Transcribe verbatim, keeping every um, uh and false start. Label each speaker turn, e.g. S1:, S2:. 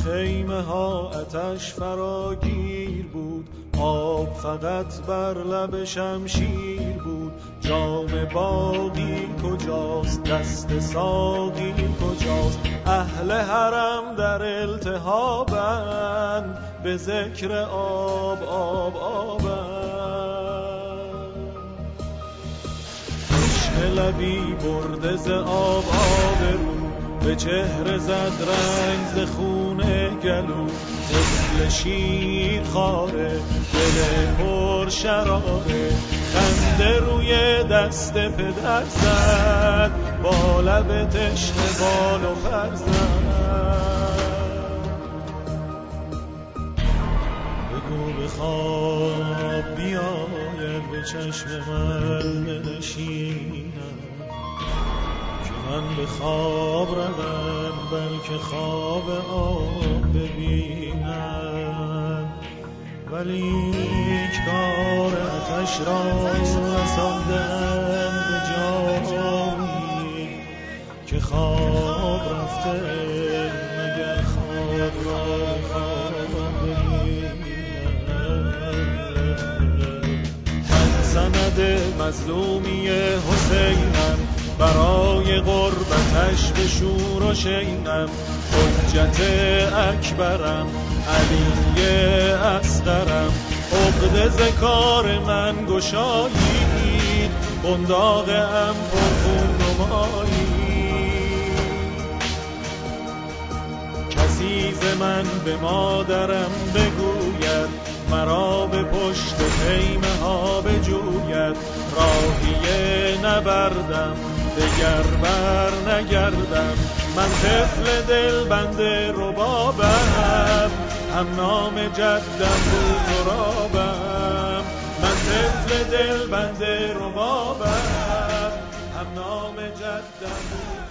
S1: خیمه ها آتش فراگیر بود، آب فقط بر لب شمشیر بود. جام باقی کجاست، دست ساقی کجاست؟ اهل حرم در التهابند، به ذکر آب آب آبند. تشنه لبی برده ز آب آب رو، به چهره زد رنگ ز خون گلو. طفل شیر خاره، دل پر شراره، خنده روی دست پدر زد، با لب تشنه بال و پر زد. بگو به خواب بیاید به چشم من بنشینم، من به خواب روم بلکه خواب آب ببینم. ولیک کار آتش را رساندن به جایی که خواب رفته، مگر خواب را خواب ببینم. من سند مظلومی حسینم، برای غربتش به شور و شینم. حجت اکبرم، علی اصغرم، عقده ز کار من گشایید، بنداغم پرخون نمایید. کسی ز من به مادرم بگوید، مرا به پشت خیمه ها بجوید. راهی نبردم، دگر بر نگردم، من طفل دل بنده ربابم، هم نام جدم بود ترابم. من طفل دل بنده ربابم، هم نام جدم بود